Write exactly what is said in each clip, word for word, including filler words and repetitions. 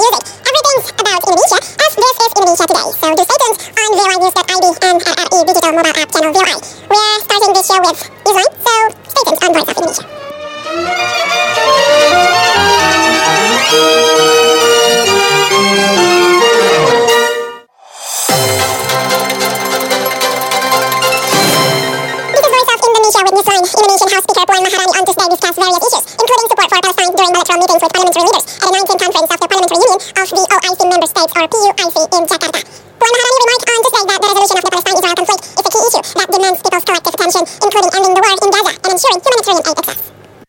music. Everything's about Indonesia, as this is Indonesia Today. So do stay tuned on V O I News dot I D and at R E Digital Mobile App Channel V O I. We're starting this show with Islam, so stay tuned on Voice of Indonesia. With Newsline, Indonesian House Speaker Puan Maharani on Tuesday discussed various issues, including support for Palestine during bilateral meetings with parliamentary leaders at the nineteenth Conference of the Parliamentary Union of the O I C Member States, or P U I C, in Jakarta. Puan Maharani remarked on Tuesday that the resolution of the Palestine-Israel conflict is a key issue that demands people's collective attention, including ending the war in Gaza and ensuring humanitarian aid access.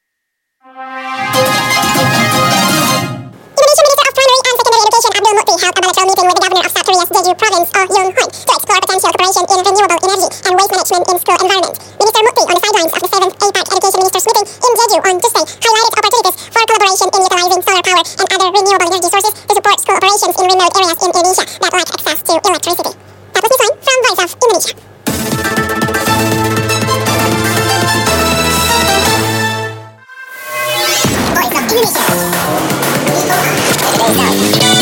Indonesian Minister of Primary and Secondary Education Abdul Mukti held a bilateral meeting with the governor of South Korea's Jeju Province, Oh Yoon-hwan, to explore potential cooperation in renewable energy and waste management in school environment. Minister Mukti, on the sidelines of the seventh APEC Education Ministers meeting in Jeju on Tuesday, highlighted opportunities for collaboration in utilizing solar power and other renewable energy sources to support school operations in remote areas in Indonesia that lack access to electricity. That was Newsline from Voice of Indonesia. Voice of Indonesia. Today's Now.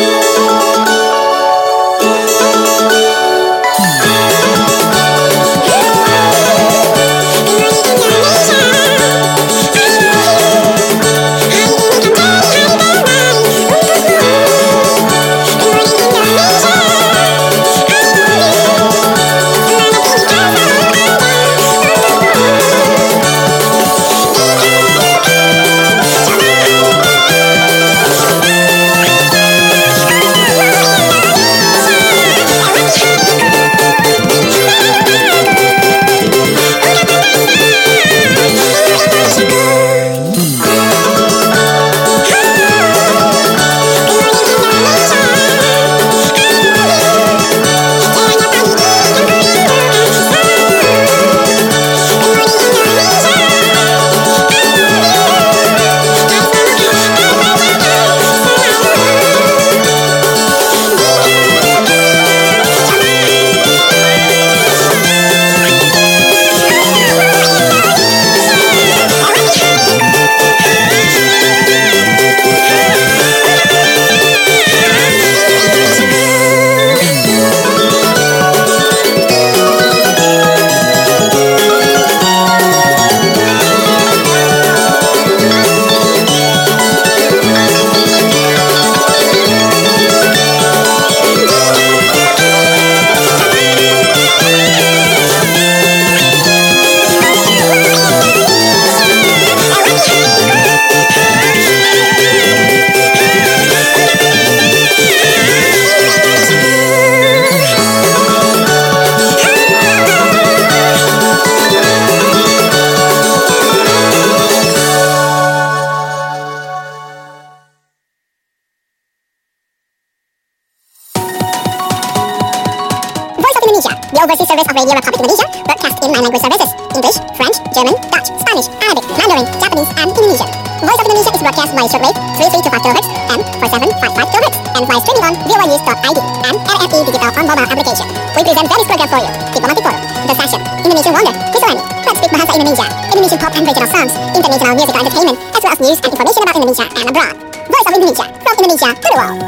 The overseas service of Radio Republic Indonesia broadcast in nine language services: English, French, German, Dutch, Spanish, Arabic, Mandarin, Japanese, and Indonesian. Voice of Indonesia is broadcast by shortwave three three two five kilohertz and four seven five five kilohertz and via streaming on V O I News dot I D and R F E Digital on mobile application. We present various program for you: Diplomatic Forum, The Session, Indonesian Wonder, Miscellany, Let's Speak Bahasa Indonesia, Indonesian pop and regional songs, international musical entertainment, as well as news and information about Indonesia and abroad. Voice of Indonesia, from Indonesia to the world.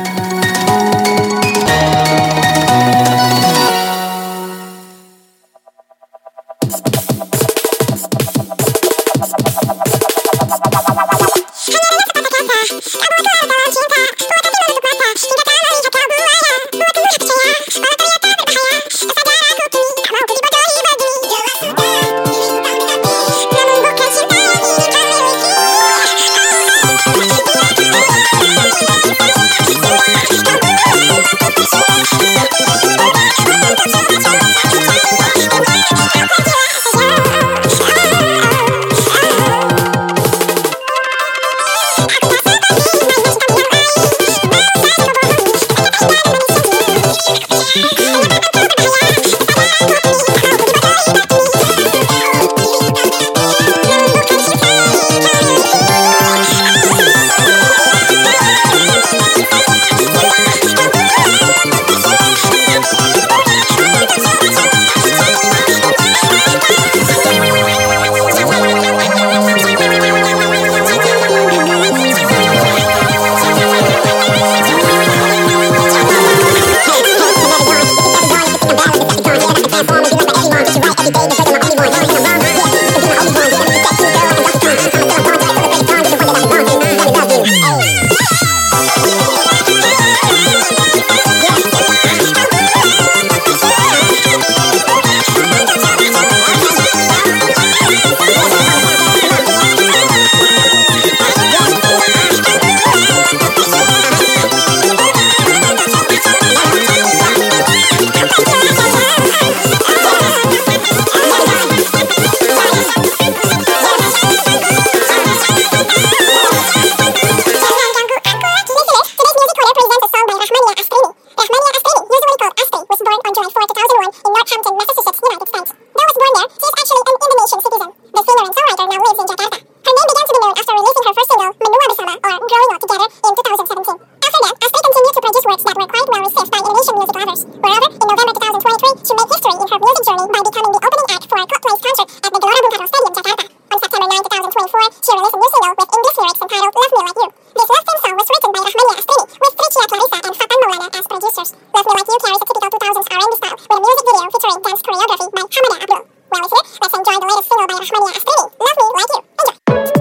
We'll be right back. to make history in her music journey by becoming the opening act for a Coldplay's concert at the Gelora Bung Karno Stadium, Jakarta. On September ninth, twenty twenty-four, she released a new single with English lyrics entitled Love Me Like You. This love theme song was written by Rahmania Astrini, with Tricia Clarissa and Fatan Maulana as producers. Love Me Like You carries a typical two thousands R and B style, with a music video featuring dance choreography by Hamada Abdul. Well, listener, let's enjoy the latest single by Rahmania Astrini, Love Me Like You. Enjoy!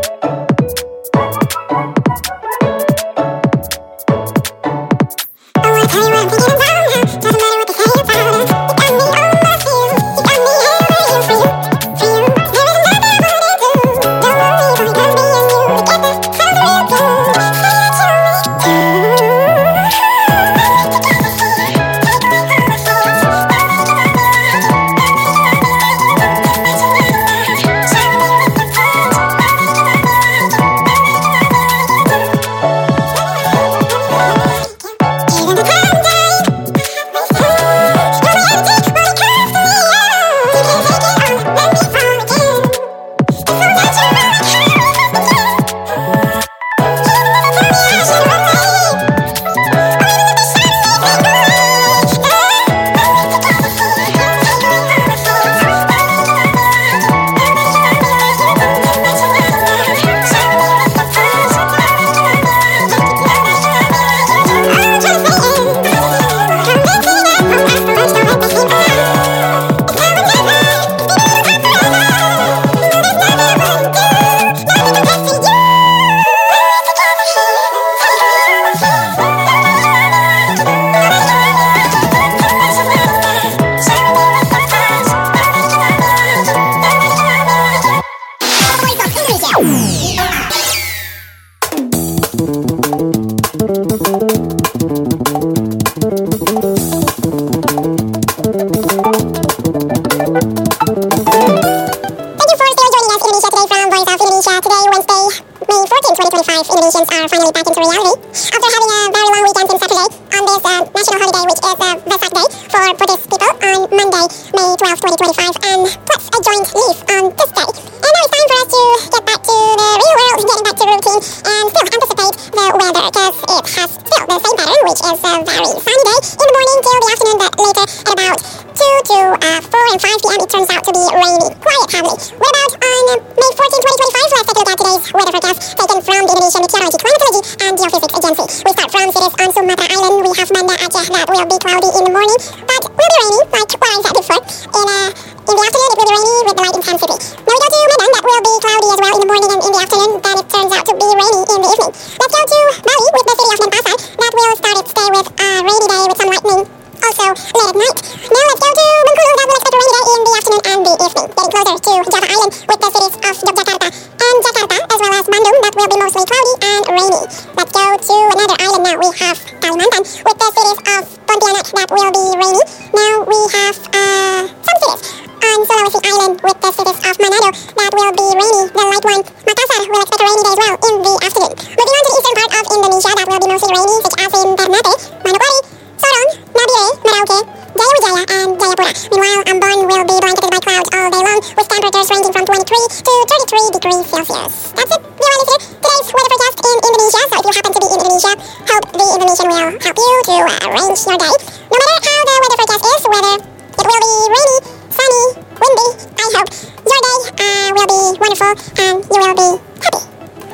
Indonesians are finally back into reality. After having a very long weekend since Saturday, on this uh, national holiday, which is uh, Vesak Day for Buddhist people, on Monday, May twelfth, twenty twenty-five, and plus a joint leave on this day. And now it's time for us to get back to the real world, getting back to routine, and still anticipate the weather, because it has still the same pattern, which is a very sunny day in the morning till the afternoon, but later at about two to uh, four and five p.m. it turns out to be rainy, quiet, heavily. What about on uh, May fourteenth, twenty twenty-five? Let's take a look at today's weather forecast taken from the Indonesian Meteorology, Climatology and Geophysics Agency. We start from cities on Sumatra Island. We have Banda Aceh, that will be cloudy in the morning, but will be rainy, like what I said before. In, uh, in the afternoon, it will be rainy with the light intensity. Now we go to Medan, that will be cloudy as well in the morning and in the afternoon, then it turns out to be rainy in the evening. Let's go to Bali with the city of Denpasar. That will start its day with a rainy day with some lightning, also late at night. Now let's go to Bengkulu. That will expect a rainy day in the afternoon and the evening. Getting closer to Java Island with the cities of Yogyakarta and Jakarta, as well as Bandung. That will be mostly cloudy and rainy. Let's go to another island now. We have Kalimantan with the cities of Pontianak. That will be rainy. Now we have uh, some cities on Sulawesi Island with the cities of Manado. That will be rainy, the light one. Makassar will expect a rainy day as well in the afternoon. Moving on to the eastern part of Indonesia, that will be mostly rainy, such as in Ternate, Manokwari, Sorong, Nabire, Merauke, Jayawijaya, and Jayapura. Meanwhile, Ambon will be blanketed by clouds all day long, with temperatures ranging from twenty-three to thirty-three degrees Celsius. That's it, dear listener. Today's weather forecast in Indonesia. So if you happen to be in Indonesia, hope the Indonesian will help you to arrange your day. No matter how the weather forecast is, whether it will be rainy, sunny, windy, I hope your day uh, will be wonderful and you will be happy.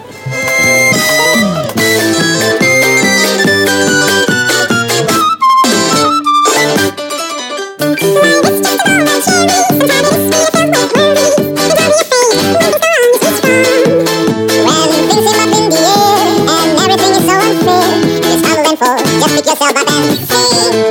Just pick yourself up and see.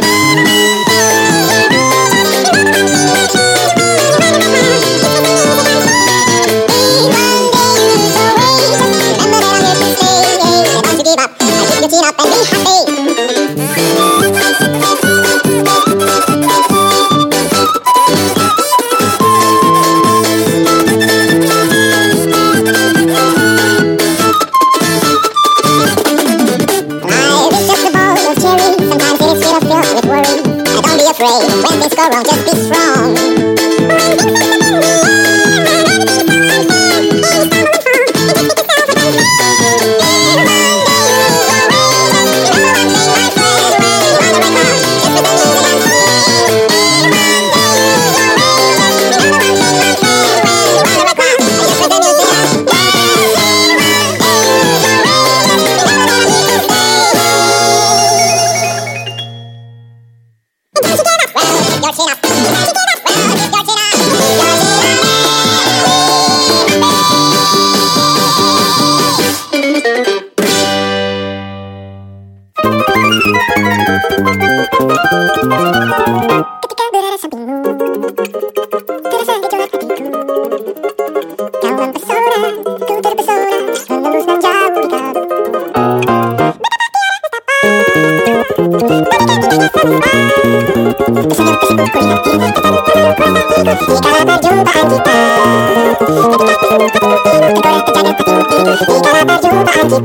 When things go wrong, just be strong. Ketika berada sampingmu, terasa gejolak hatiku. Kau mempesona, ku terpesona, menembus dan jauh di kalbu. Betapa tiada rasa bangga, tersenyum tersibuk ku di hati. Kala perjumpaan kita, tergolek perjalanan hatimu.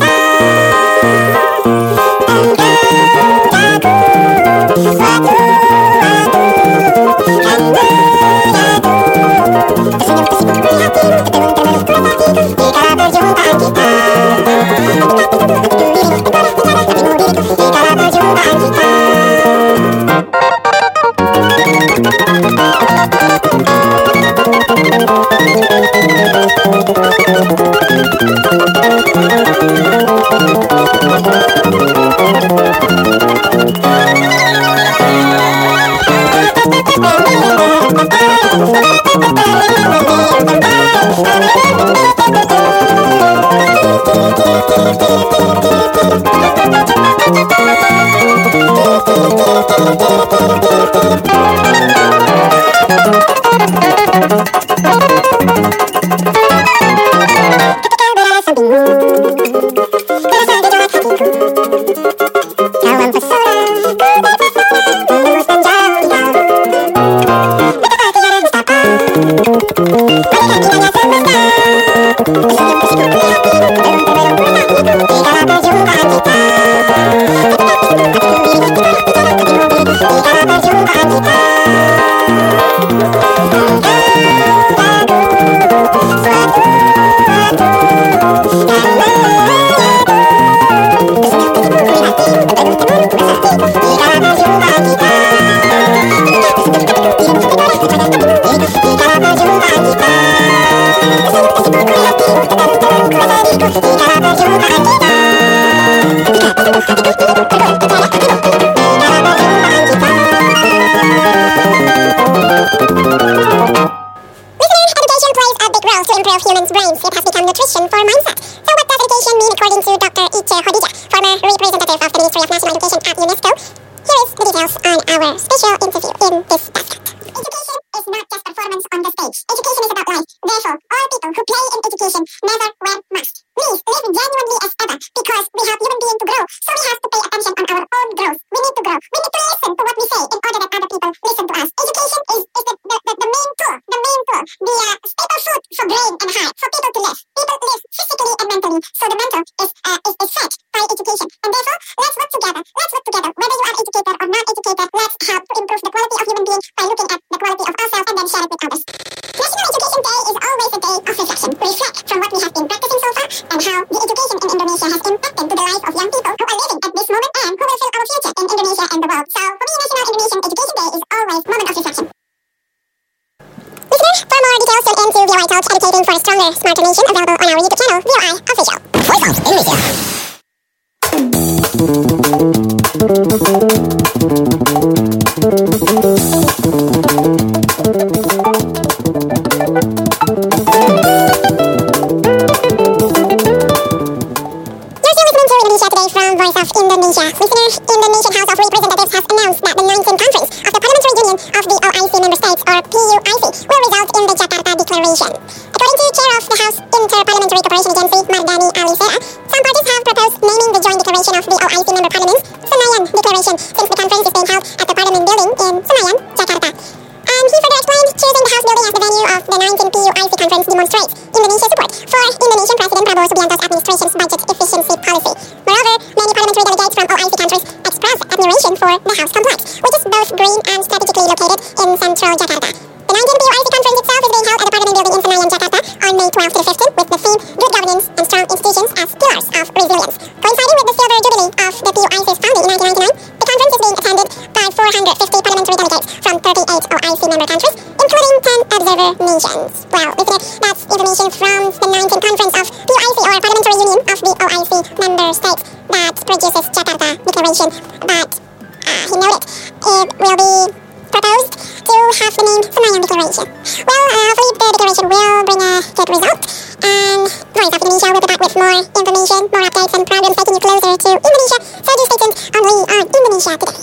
Smarter Nation, available on our YouTube channel, V O I Official. Voice of Indonesia. You're still listening to Indonesia Today from Voice of Indonesia. Listener, Indonesian House of Representatives has announced that the nineteenth Conference of the Parliamentary Union of the O I C Member States, or P U I C, will result in the Jakarta Declaration. According to Chair of the House Inter-Parliamentary Cooperation Agency, Mardani Alisera, some parties have proposed naming the joint declaration of the O I C member parliaments Senayan Declaration, since the conference is being held at the Parliament Building in Senayan, Jakarta. And he further explained, choosing the House Building as the venue of the nineteenth P U I C conference demonstrates Indonesia's support for Indonesian President Prabowo Subianto's administration's budget efficiency policy. Moreover, many parliamentary delegates from O I C countries expressed admiration for the House complex, which is both green and strategically located in central Jakarta. The nineteenth P U I C conference itself is being held at the Parliament Building in Senayan, Jakarta on May twelfth to the fifteenth, with the theme Good Governance and Strong Institutions as Pillars of Resilience. Coinciding with the silver jubilee of the P U I C's founding in nineteen ninety-nine, the conference is being attended by four hundred fifty parliamentary delegates from thirty-eight O I C member countries, including ten observer nations. Well, listener, that's information from the nineteenth Conference of P U I C, or Parliamentary Union of the O I C member states, that produces Jakarta Declaration. But, uh, he noted, it will be proposed to have the name Semayang Declaration. Well, uh, hopefully the declaration will bring a good result, and Voice of Indonesia will be back with more information, more updates, and programs taking you closer to Indonesia. So do stay tuned only on Indonesia Today.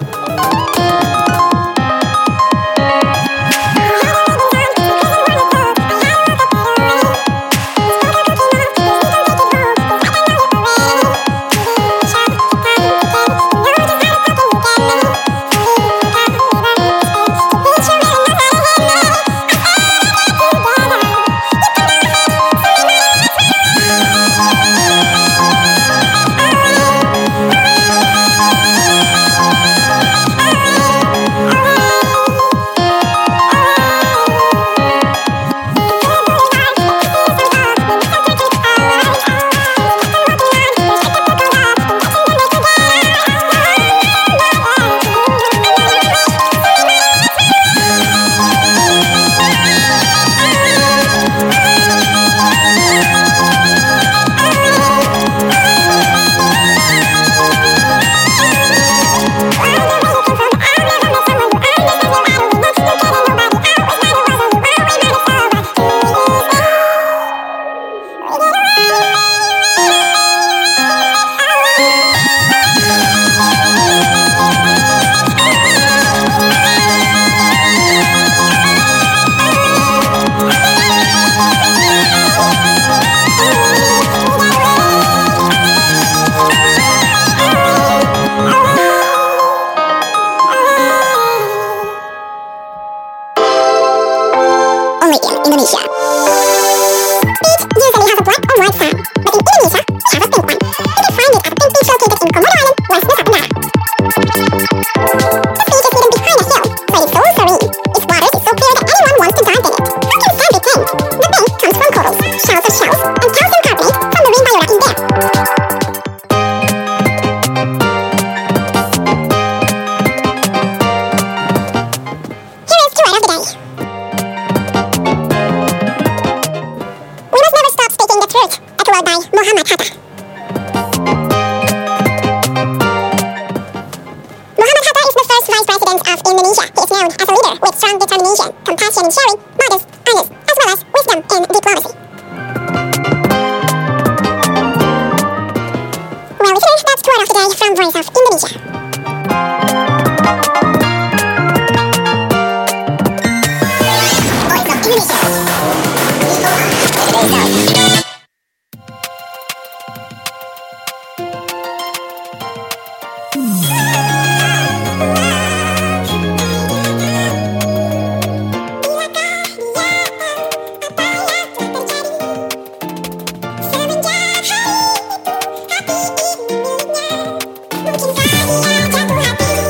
Only in Indonesia. Beach usually has a black or white sand, but in Indonesia, we have a pink one. You can find it at a pink beach located in Komodo Island, West Nusa Tenggara. This beach is hidden behind a hill, but it's so serene. Its waters is so clear that anyone wants to dive in it. How can sand be pink? The pink comes from corals, shells of shells, and calcium carbonate from marine biota in there. Here is Keyword of the Day. A quote by Muhammad Hatta. Muhammad Hatta is the first vice president of Indonesia. He is known as a leader with strong determination, compassion in sharing, modest, earnest, as well as wisdom in diplomacy. Well, listeners, that's Quote of the Day from Voice of Indonesia. Voice of Indonesia. Today's note. Hati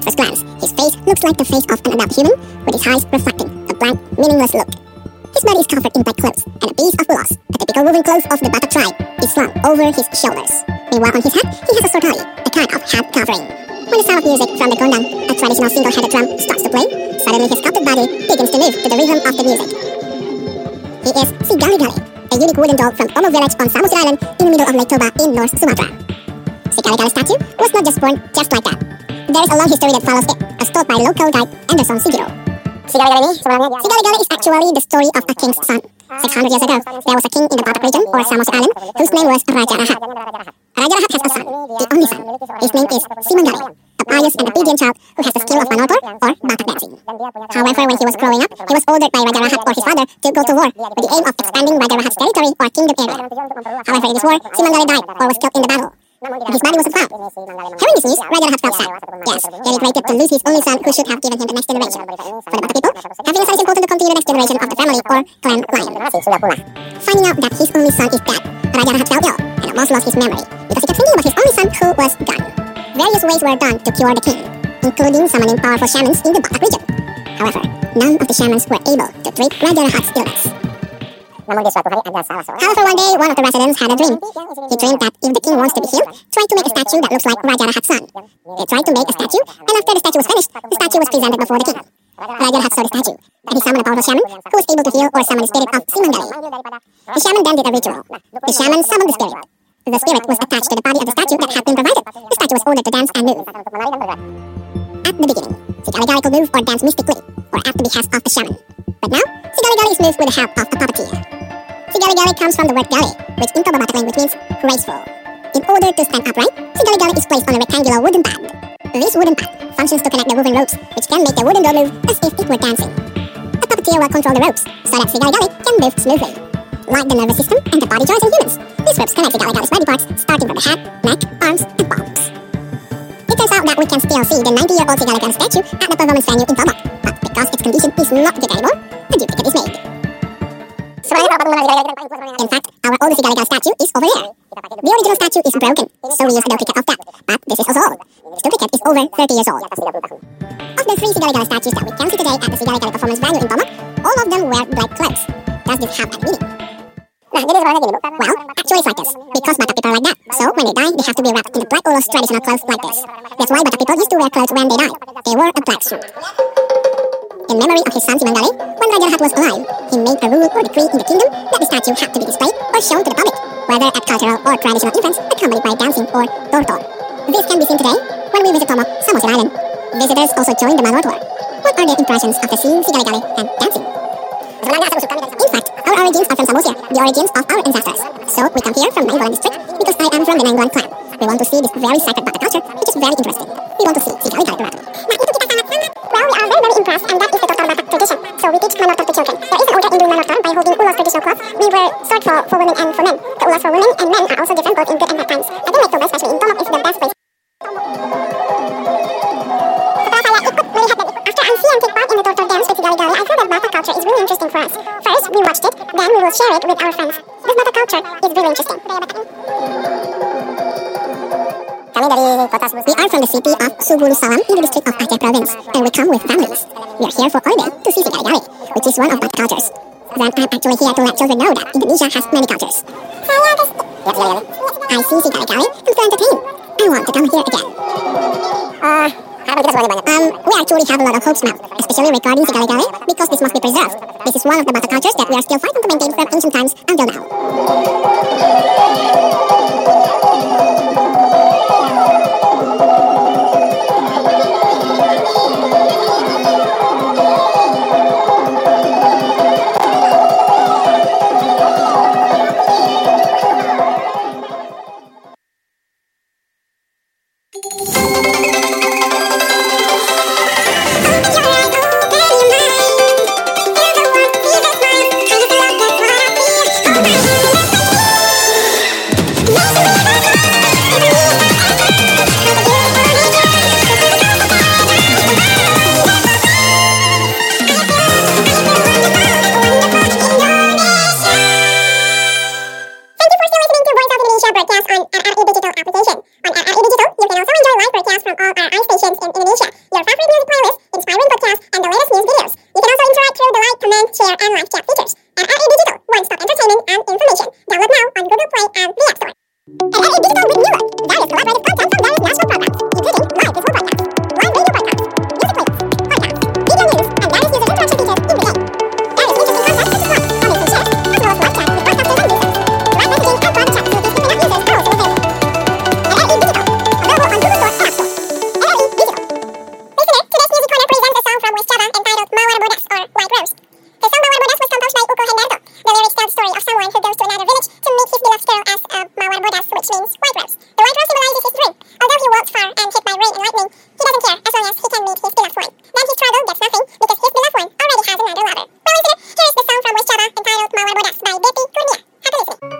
first glance, his face looks like the face of an adult human, with his eyes reflecting a blank, meaningless look. His body is covered in black clothes, and a piece of bulas, a typical woven cloth of the Batak tribe, is slung over his shoulders. Meanwhile, on his head, he has a sortari, a kind of head covering. When the sound of music from the gondang, a traditional single-headed drum, starts to play, suddenly his sculpted body begins to move to the rhythm of the music. He is Si Gali Gali, a unique wooden doll from Omo village on Samosir Island in the middle of Lake Toba in North Sumatra. Si Gali Gali statue was not just born just like that. There is a long history that follows it, as told by local guide Anderson Sigiro. Si Gali Gali is actually the story of a king's son. six hundred years ago, there was a king in the Batak region, or Samosir Island, whose name was Raja Rahat. Raja Rahat has a son, the only son. His name is Simangali, a pious and obedient child who has the skill of Manopur, or Batak dancing. However, when he was growing up, he was ordered by Raja Rahat or his father to go to war with the aim of expanding Raja Rahat's territory or kingdom area. However, in this war, Simangali died or was killed in the battle, and his body wasn't found. Hearing this news, Raja Rahat felt sad. Yes, he regretted to lose his only son who should have given him the next generation. For the Batak people, having a son is important to continue the next generation of the family or clan line. Finding out that his only son is dead, Raja Rahat felt ill and almost lost his memory because he kept thinking about his only son who was gone. Various ways were done to cure the king, including summoning powerful shamans in the Batak region. However, none of the shamans were able to treat Raja Rahat's illness. However, one day, one of the residents had a dream. He dreamed that if the king wants to be healed, try to make a statue that looks like Raja Rahat's son. They tried to make a statue, and after the statue was finished, the statue was presented before the king. Raja Rahat saw the statue, and he summoned a powerful shaman who was able to heal or summon the spirit of Simangali. The shaman then did a ritual. The shaman summoned the spirit. The spirit was attached to the body of the statue that had been provided. The statue was ordered to dance and move. At the beginning, Si Gali Gali could move or dance mystically, or at the behest of the shaman. But now, Si Gali Gali is moved with the help of a puppeteer. Si Gali Gali comes from the word gali, which in Toba Batak language means graceful. In order to stand upright, Si Gali Gali is placed on a rectangular wooden pad. This wooden pad functions to connect the woven ropes, which can make the wooden doll move as if it were dancing. A puppeteer will control the ropes, so that Si Gali Gali can move smoothly. Like the nervous system and the body joints in humans, these ropes connect Si Gali Gali's body parts, starting from the head, neck, arms, and palms. It turns out that we can still see the ninety-year-old Si Gali Gali statue at the performance venue in Toba, but because its condition is not good anymore, a duplicate is made. In fact, our oldest Si Gali Gali statue is over here. The original statue is broken, so we use a duplicate of that, but this is also old. This duplicate is over thirty years old. Of the three Si Gali Gali statues that we can see today at the Si Gali Gali performance venue in Toba, all of them wear black clothes. Does this have any meaning? Well, actually it's like this, because Batak people are like that, so when they die, they have to be wrapped in the black ulos traditional clothes like this. That's why Batak people used to wear clothes when they died. They wore a black suit. In memory of his son Simangali, when Raja Rahat was alive, he made a rule or decree in the kingdom that the statue had to be displayed or shown to the public, whether at cultural or traditional events accompanied by dancing or door-tour. This can be seen today when we visit Tomo, Samosir Island. Visitors also join the Manor tour. What are their impressions after seeing Si Gali Gali and dancing? In fact, our origins are from Samosir, the origins of our ancestors. So we come here from Nainggolan district because I am from the Nainggolan clan. We want to see this very sacred Batak culture, which is very interesting. We want to see Si Gali Gali Peratu. Well, we are very very impressed, and that is the total Batak tradition. So we teach Manor tour to children. There is an order in doing Manor tour by holding ulos traditional cloth. We wear sword for, for women and for men. The ulos for women and men are also different both in good and bad times. I think Lake Toba, especially in Tomok, is the best place. After I see and take part in the total dance with Si Gali Gali, I feel that Batak culture is really interesting for us. First, we watched it, then we will share it with our friends. This Batak culture is really interesting. We are from the city of Subulu Salam in the district of Aceh province, and we come with families. We are here for holiday to see Si Gali Gali, which is one of Batak cultures. Then I'm actually here to let children know that Indonesia has many cultures. I see Si Gali Gali and feel entertained. I want to come here again. Uh, um, we actually have a lot of hopes now, especially regarding Si Gali Gali, because this must be preserved. This is one of the Batak cultures that we are still fighting to maintain from ancient times until now. information. Download now on Google Play and the App Store. And L A Digital with new look. Various collaborative content from various national programs, including live visual broadcasts, live radio broadcasts, music playlists, podcasts, media news, and various user interaction features in the game. Various interesting content such as blogs, comments, and shares, as well as live chat with broadcasters and users. Direct messaging and private chat facilities with internet users are also available. L A Digital. Available on Google Store and App Store. L A Digital. Listener, today's music corner presents a song from West Java entitled Mawar Bodas or White Rose. The song Mawar Bodas was composed by Uko Hendarto. The lyrics tell the story of someone who goes to another village to meet his beloved girl as a Mawar Bodas, which means white rose. The white rose symbolizes his dream. Although he walks far and hit by rain and lightning, he doesn't care as long as he can meet his beloved one. Then his struggle gets nothing because his beloved one already has another lover. Well, listener, here is the song from West Java entitled Mawar Bodas by Betty Kurnia. Happy listening.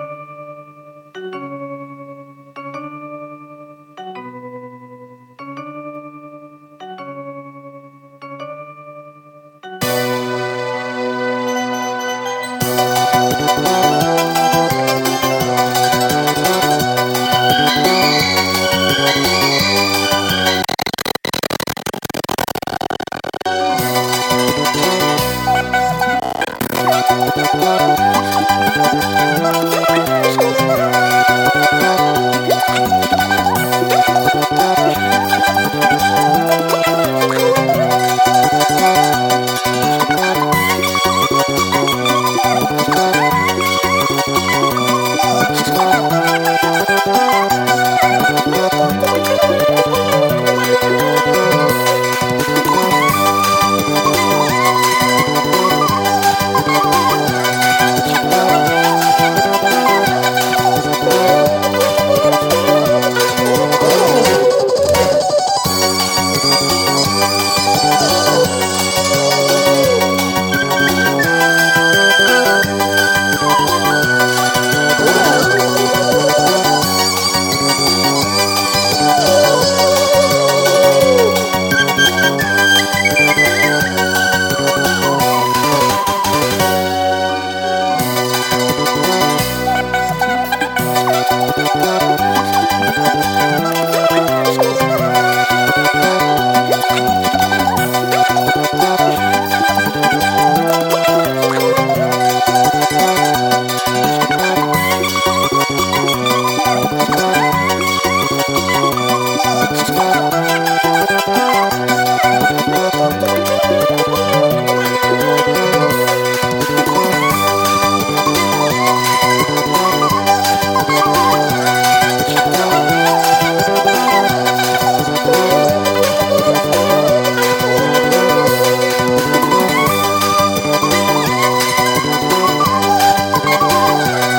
Thank you.